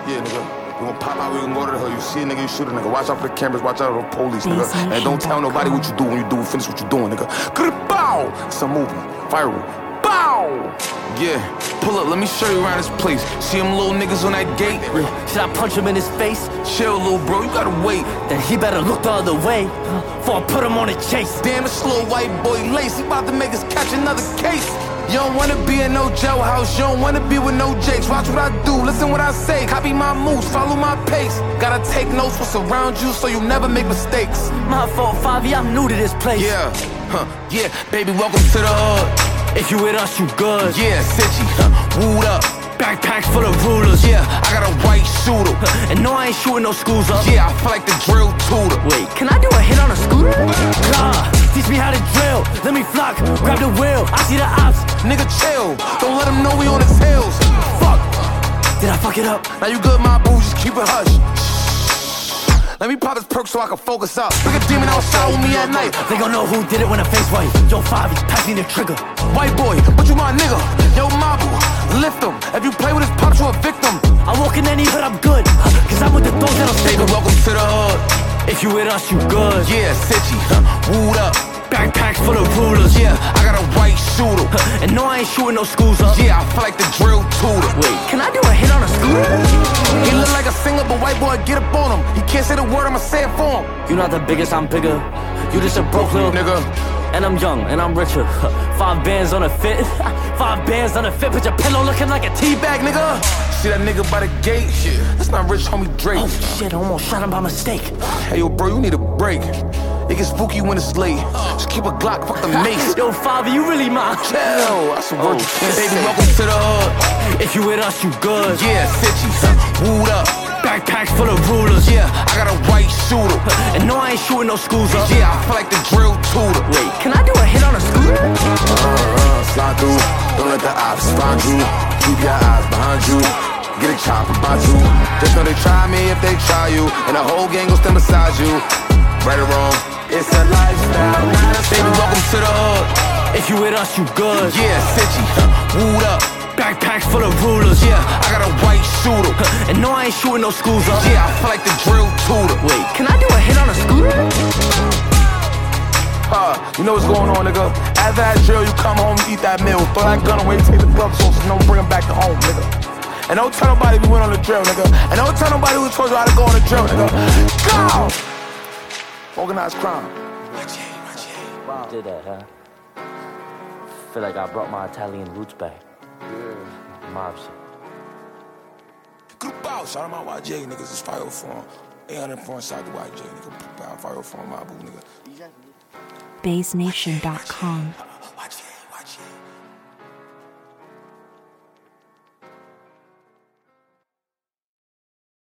Yeah, nigga. You gon' pop out, we gon' go to the hood. You see a nigga, you shoot a nigga. Watch out for the cameras, watch out for the police, nigga. And don't tell nobody what you do when you do. Finish what you doing, nigga. Bow! It's a movie. Viral. Bow! Yeah. Pull up, let me show you around this place. See them little niggas on that gate? Should I punch him in his face? Chill, little bro, you gotta wait. Then he better look the other way before I put him on a chase. Damn, this little white boy lace. He about to make us catch another case. You don't wanna be in no jailhouse, you don't wanna be with no jakes. Watch what I do, listen what I say. Copy my moves, follow my pace. Gotta take notes what's around you so you never make mistakes. My fault, Favi, I'm new to this place. Yeah, yeah, baby, welcome to the hood. If you with us, you good. Yeah, City, wooed up. Backpacks full of rulers. Yeah, I got a white shooter. And no, I ain't shooting no schools up. Yeah, I feel like the drill tutor. Wait, can I do a hit on a scooter? Nah, teach me how to drill. Let me flock, grab the wheel. I see the ops. Nigga, chill. Don't let him know we on his heels. Fuck. Did I fuck it up? Now you good, my boo, just keep it hush. Let me pop this perk so I can focus up. Bring a demon outside with me at night. They gon' know who did it when I face white. Yo, Favi, pass me the trigger. White boy, but you my nigga. Yo, Mabu, lift him. If you play with his pops, you a victim. I walk in any hood, I'm good. Cause I'm with the dogs that'll stay. Baby, welcome to the hood. If you with us, you good. Yeah, City, wooed up. Backpacks full of rulers. Yeah, I got a white shooter. And no, I ain't shooting no schools up. Yeah, I feel like the drill tutor. Wait, can I do a hit on a scooter? He look like a singer, but white boy, get up on him. He can't say the word, I'ma say it for him. You not the biggest, I'm bigger. You just a broke little nigga. And I'm young, and I'm richer. 5 bands on a fit. 5 bands on a fit. Put your pillow looking like a teabag, nigga. See that nigga by the gate? Shit, that's not rich homie Drake. Oh shit, I almost shot him by mistake. Hey yo, bro, you need a break. It gets spooky when it's late. Just keep a Glock, fuck the mace. Yo, Favi, you really my chill. That's a word you can't say. Baby, welcome to the hood. If you with us, you good. Yeah, City, wooed up. Backpacks full of rulers. Yeah, I got a white shooter. And no, I ain't shooting no schools up. Yeah, I feel like the drill tutor. Wait, can I do a hit on a scooter? Slide through. Don't let the ops find you. Keep your eyes behind you. Get a chopper by you. Just know they try me if they try you. And the whole gang gon' stand beside you. Right or wrong, it's a lifestyle. Baby, welcome to the hood. If you with us, you good. Yeah, City, wooed up. Backpacks full of rulers. Yeah, I got a white shooter. And no, I ain't shooting no schools up. Yeah, I feel like the drill tutor. Wait, can I do a hit on a scooter? You know what's going on, nigga. After that drill, you come home, you eat that meal. Throw that gun away, take the gloves off, so don't bring him back to home, nigga. And don't tell nobody we went on the drill, nigga. And don't tell nobody who told you how to go on the drill, nigga. Go! Organized crime. Wow. Did that, huh? Feel like I brought my Italian roots back. Yeah. Mob shit. Group out. Shout out my YJ, niggas. It's 504. 804 inside the YJ, nigga. 504 my boo, nigga. BaseNation.com